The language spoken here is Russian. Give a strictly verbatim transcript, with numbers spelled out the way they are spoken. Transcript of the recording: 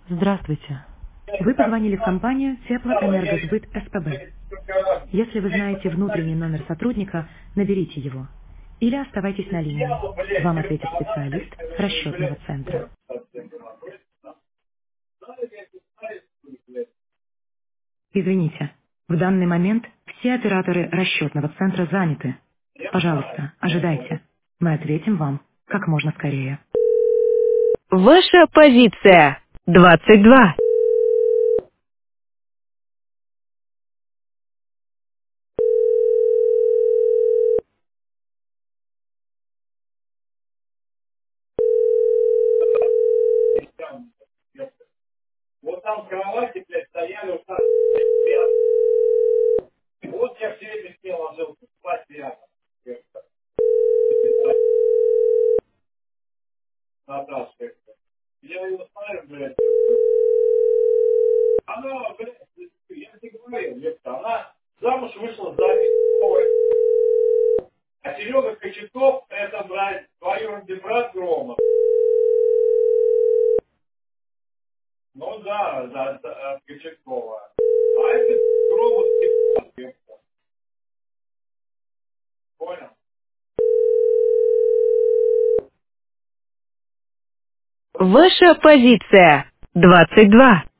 Здравствуйте. Вы позвонили в компанию Теплоэнергосбыт СПБ. Если вы знаете внутренний номер сотрудника, наберите его. Или оставайтесь на линии. Вам ответит специалист расчетного центра. Извините, в данный момент все операторы расчетного центра заняты. Пожалуйста, ожидайте. Мы ответим вам как можно скорее. Ваша позиция. двадцать два. Вот там кровати, блядь, стояли, вот так, рядом. Вот я все время с ней ложился, спать рядом. Наташка. Я ее смотрю, блядь. Она, блядь, я тебе говорил, ёпта, она замуж вышла за Митковой. А Серега Кочетов, это, блядь, двоюродный брат Грома. Ну да, да, да, от Кочетова. А это Грома, ёпта. Понял? Ваша позиция. двадцать два.